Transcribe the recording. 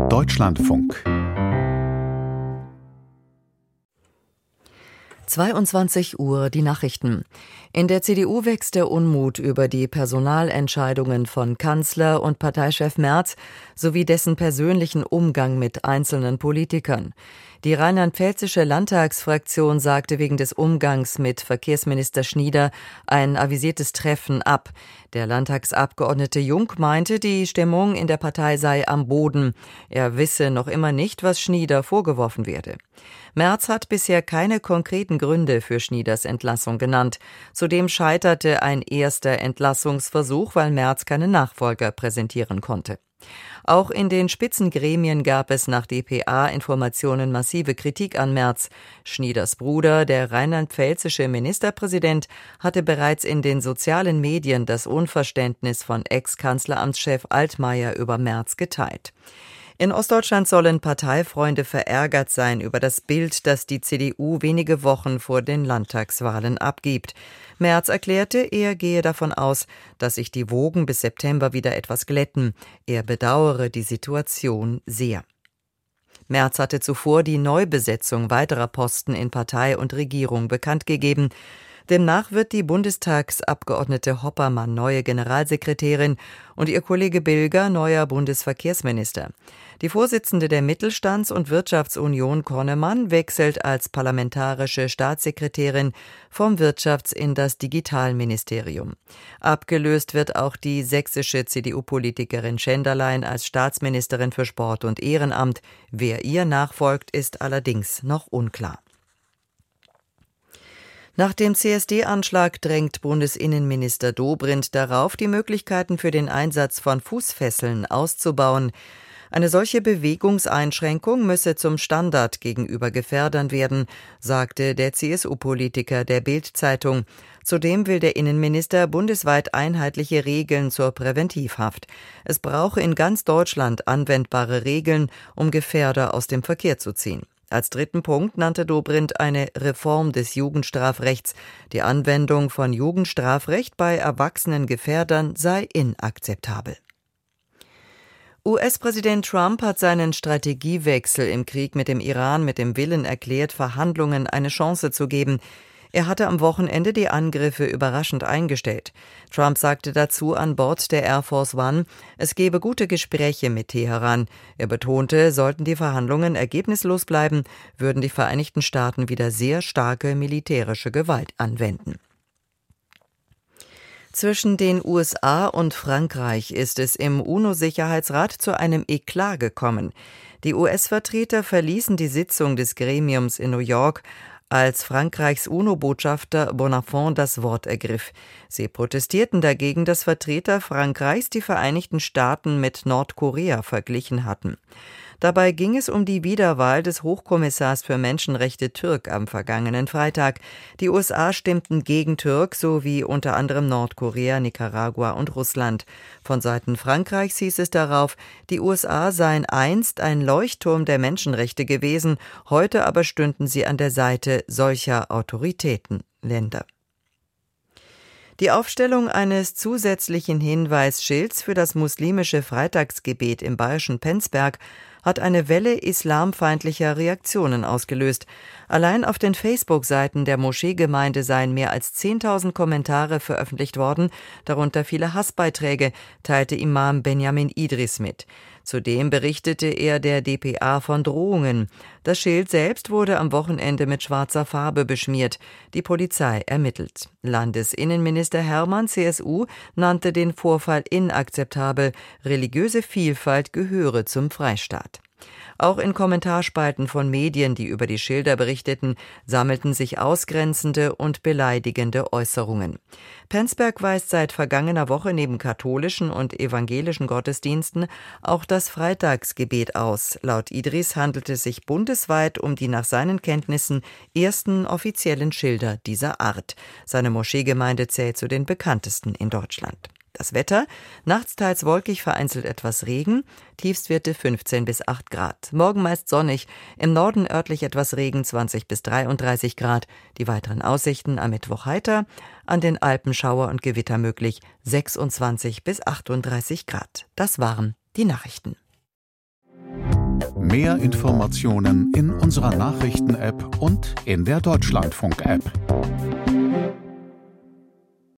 Deutschlandfunk 22 Uhr die Nachrichten. In der CDU wächst der Unmut über die Personalentscheidungen von Kanzler und Parteichef Merz sowie dessen persönlichen Umgang mit einzelnen Politikern. Die rheinland-pfälzische Landtagsfraktion sagte wegen des Umgangs mit Verkehrsminister Schnieder ein avisiertes Treffen ab. Der Landtagsabgeordnete Jung meinte, die Stimmung in der Partei sei am Boden. Er wisse noch immer nicht, was Schnieder vorgeworfen werde. Merz hat bisher keine konkreten Gründe für Schnieders Entlassung genannt. Zudem scheiterte ein erster Entlassungsversuch, weil Merz keinen Nachfolger präsentieren konnte. Auch in den Spitzengremien gab es nach dpa-Informationen massive Kritik an Merz. Schnieders Bruder, der rheinland-pfälzische Ministerpräsident, hatte bereits in den sozialen Medien das Unverständnis von Ex-Kanzleramtschef Altmaier über Merz geteilt. In Ostdeutschland sollen Parteifreunde verärgert sein über das Bild, das die CDU wenige Wochen vor den Landtagswahlen abgibt. Merz erklärte, er gehe davon aus, dass sich die Wogen bis September wieder etwas glätten. Er bedauere die Situation sehr. Merz hatte zuvor die Neubesetzung weiterer Posten in Partei und Regierung bekannt gegeben. Demnach wird die Bundestagsabgeordnete Hoppermann neue Generalsekretärin und ihr Kollege Bilger neuer Bundesverkehrsminister. Die Vorsitzende der Mittelstands- und Wirtschaftsunion Konnemann wechselt als parlamentarische Staatssekretärin vom Wirtschafts- in das Digitalministerium. Abgelöst wird auch die sächsische CDU-Politikerin Schenderlein als Staatsministerin für Sport und Ehrenamt. Wer ihr nachfolgt, ist allerdings noch unklar. Nach dem CSD-Anschlag drängt Bundesinnenminister Dobrindt darauf, die Möglichkeiten für den Einsatz von Fußfesseln auszubauen. Eine solche Bewegungseinschränkung müsse zum Standard gegenüber Gefährdern werden, sagte der CSU-Politiker der Bild-Zeitung. Zudem will der Innenminister bundesweit einheitliche Regeln zur Präventivhaft. Es brauche in ganz Deutschland anwendbare Regeln, um Gefährder aus dem Verkehr zu ziehen. Als dritten Punkt nannte Dobrindt eine Reform des Jugendstrafrechts. Die Anwendung von Jugendstrafrecht bei erwachsenen Gefährdern sei inakzeptabel. US-Präsident Trump hat seinen Strategiewechsel im Krieg mit dem Iran mit dem Willen erklärt, Verhandlungen eine Chance zu geben. Er hatte am Wochenende die Angriffe überraschend eingestellt. Trump sagte dazu an Bord der Air Force One, es gebe gute Gespräche mit Teheran. Er betonte, sollten die Verhandlungen ergebnislos bleiben, würden die Vereinigten Staaten wieder sehr starke militärische Gewalt anwenden. Zwischen den USA und Frankreich ist es im UNO-Sicherheitsrat zu einem Eklat gekommen. Die US-Vertreter verließen die Sitzung des Gremiums in New York, als Frankreichs UNO-Botschafter Bonnafont das Wort ergriff. Sie protestierten dagegen, dass Vertreter Frankreichs die Vereinigten Staaten mit Nordkorea verglichen hatten. Dabei ging es um die Wiederwahl des Hochkommissars für Menschenrechte Türk am vergangenen Freitag. Die USA stimmten gegen Türk sowie unter anderem Nordkorea, Nicaragua und Russland. Von Seiten Frankreichs hieß es darauf, die USA seien einst ein Leuchtturm der Menschenrechte gewesen, heute aber stünden sie an der Seite solcher Autoritätenländer. Die Aufstellung eines zusätzlichen Hinweisschilds für das muslimische Freitagsgebet im bayerischen Penzberg hat eine Welle islamfeindlicher Reaktionen ausgelöst. Allein auf den Facebook-Seiten der Moscheegemeinde seien mehr als 10.000 Kommentare veröffentlicht worden, darunter viele Hassbeiträge, teilte Imam Benjamin Idris mit. Zudem berichtete er der dpa von Drohungen. Das Schild selbst wurde am Wochenende mit schwarzer Farbe beschmiert. Die Polizei ermittelt. Landesinnenminister Hermann, CSU, nannte den Vorfall inakzeptabel. Religiöse Vielfalt gehöre zum Freistaat. Auch in Kommentarspalten von Medien, die über die Schilder berichteten, sammelten sich ausgrenzende und beleidigende Äußerungen. Penzberg weist seit vergangener Woche neben katholischen und evangelischen Gottesdiensten auch das Freitagsgebet aus. Laut Idris handelt es sich bundesweit um die nach seinen Kenntnissen ersten offiziellen Schilder dieser Art. Seine Moscheegemeinde zählt zu den bekanntesten in Deutschland. Das Wetter, nachts teils wolkig, vereinzelt etwas Regen, Tiefstwerte 15 bis 8 Grad. Morgen meist sonnig, im Norden örtlich etwas Regen, 20 bis 33 Grad. Die weiteren Aussichten am Mittwoch heiter, an den Alpen Schauer und Gewitter möglich, 26 bis 38 Grad. Das waren die Nachrichten. Mehr Informationen in unserer Nachrichten-App und in der Deutschlandfunk-App.